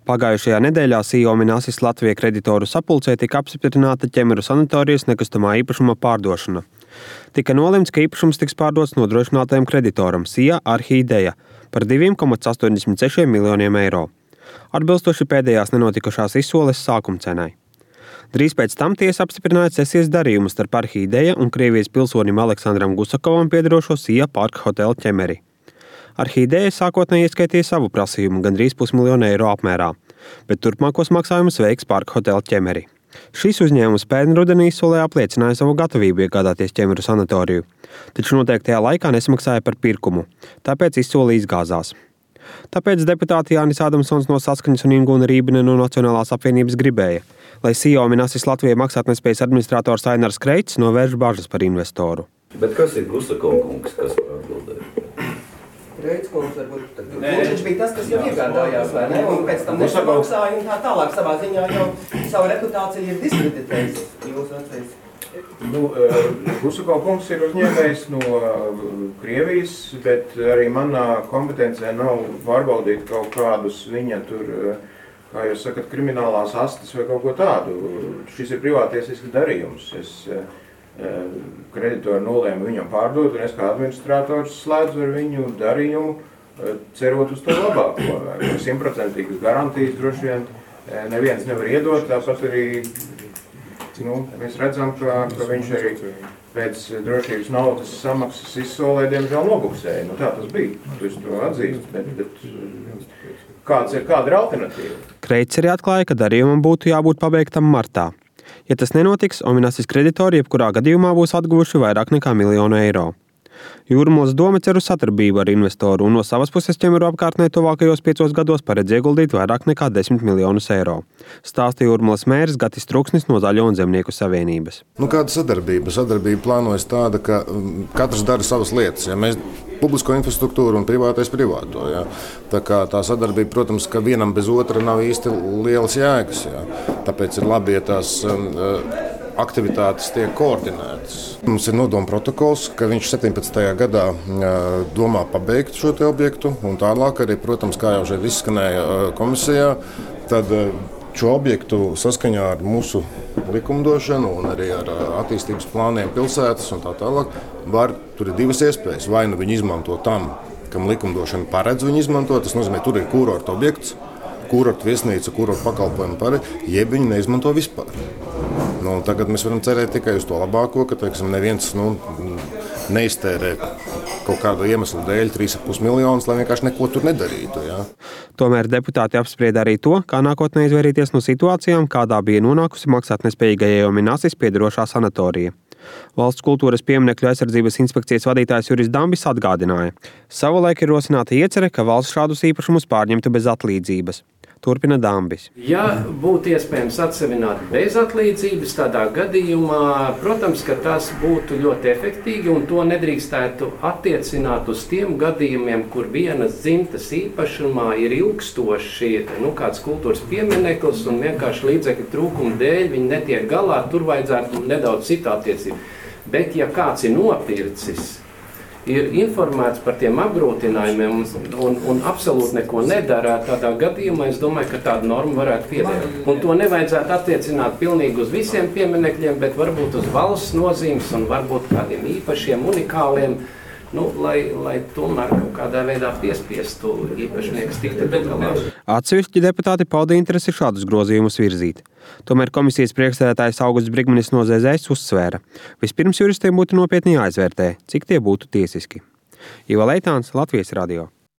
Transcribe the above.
Pagājušajā nedēļā CEO Minasis Latvija kreditoru sapulcē tika apstiprināta Ķemeru sanatorijas nekustamā īpašuma pārdošana. Tika nolemts, ka īpašums tiks pārdots nodrošinātajam kreditoram SIA Arhideja par 2,86 miljoniem eiro. Atbilstoši pēdējās nenotikušās izsoles sākumcenai. Drīz pēc tam tiesa apstiprināja cesijas darījumu starp Arhideja un Krievijas pilsonim Aleksandram Gusakovam piederošo SIA Park Hotel Ķemeri. Arhideja sākotnēji ieskaitīja savu prasījumu gandrīz 500 000 eiro apmērā, bet turpmākos maksājumus veiks Park Hotel Ķemeri. Šis uzņēmums pērn rudenī izsolē apliecināja savu gatavību iegādāties Ķemeru sanatoriju, taču noteiktajā laikā nesamaksāja par pirkumu, tāpēc izsole izgāzās. Tāpēc deputāti Jānis Ādamsons no Saskaņas un Ingūna Rībine no Nacionālās apvienības gribēja, lai CEO Minasis Latvijai maksātnespējas administrators Ainars Kreits novērš bažas par investoru. Bet kas ir Gusakova kungs, kas var atbildēt? Kreits kungs varbūt, viņš bija tas, kas jau iegādājās, vai ne? Un pēc tam nesamaksāja un tā tālāk savā ziņā jau savu reputāciju ir diskreditējis jūsu acīs. Gusakova kungs ir uzņēmējs no Krievijas, bet arī manā kompetencē nav pārbaudīt kaut kādus viņa tur, kā jūs sakat, kriminālās astes vai kaut ko tādu. Šis ir privātiesisks darījums. Kreditoru nolēma viņam pārdot, un es kā administrators slēdzu ar viņu darījumu, cerot uz to labāko. 100% garantijas droši vien neviens nevar iedot, tāpat arī mēs redzam, ka viņš arī pēc drošības naudas samaksas izsolē, diemžēl nobuksēja. Tā tas bija, tu to atzīst, bet kāda ir alternatīva? Kreits arī atklāja, ka darījumam būtu jābūt pabeigtam martā. Ja tas nenotiks, Minasis kreditori jebkurā gadījumā būs atguvuši vairāk nekā 1 000 000 eiro. Jūrmalas doma cer uz sadarbību ar investoru un no savas puses Ķemeru apkārtnē tuvākajos 5 gados paredz ieguldīt vairāk nekā 10 miljonus eiro. Stāsta Jūrmalas mērs Gatis Truksnis no Zaļo un Zemnieku savienības. Kāda sadarbība? Sadarbība plānojas tāda, ka katrs dara savas lietas. Ja mēs publisko infrastruktūru un privātais privāto. Ja. Tā sadarbība, protams, ka vienam bez otra nav īsti lielas jēgas. Ja. Tāpēc ir labi, ja tās aktivitātes tiek koordinētas. Mums ir nodoma protokols, ka viņš 17. gadā domā pabeigt šo te objektu, un tālāk arī, protams, kā jau šeit izskanēja komisijā, tad šo objektu saskaņā ar mūsu likumdošanu un arī ar attīstības plāniem pilsētas un tā tālāk, tur ir divas iespējas. Vai nu viņi izmanto tam, kam likumdošana paredz viņu izmantot, tas nozīmē, tur ir kurorta objekts, kurorta viesnīca, kurorta pakalpojumi pāri, jeb viņi neizmanto vispār. Tagad mēs varam cerēt tikai uz to labāko, ka neviens neiztērē kaut kādu iemeslu dēļ 3,5 miljonus, lai vienkārši neko tur nedarītu. Ja? Tomēr deputāti apsprieda arī to, kā nākotnē izvairīties no situācijām, kādā bija nonākusi maksātnespējīgajai Minasis piederošā sanatorija. Valsts kultūras pieminekļu aizsardzības inspekcijas vadītājs Juris Dambis atgādināja. Savulaik ir rosināta iecere, ka valsts šādus īpašumus pārņemtu bez atlīdzības. Turpina Dambis. Ja būtu iespējams atsevināt bez atlīdzības, tādā gadījumā, protams, ka tas būtu ļoti efektīgi un to nedrīkstētu attiecināt uz tiem gadījumiem, kur vienas dzimtas īpašumā ir ilgstoši kāds kultūras piemineklis un vienkārši līdzekļu trūkuma dēļ viņi netiek galā, tur vajadzētu nedaudz citu attiecību. Bet ja kāds ir nopircis, ir informēts par tiem apgrūtinājumiem un absolūti neko nedara, tādā gadījumā es domāju, ka tāda norma varētu piedēvēt. Un to nevajadzētu attiecināt pilnīgi uz visiem pieminekļiem, bet varbūt uz valsts nozīmes un varbūt kādiem īpašiem, unikāliem, lai tomēr kaut kādā veidā piespiestu īpašnieks tikt galā. Atsevišķi deputāti pauda interesi šādus grozījumus virzīt. Tomēr komisijas priekšsēdētājs Augusts Brigmanis no ZZS uzsvēra. Vispirms juristiem būtu nopietni jāizvērtē, cik tie būtu tiesiski. Iva Leitāns, Latvijas radio.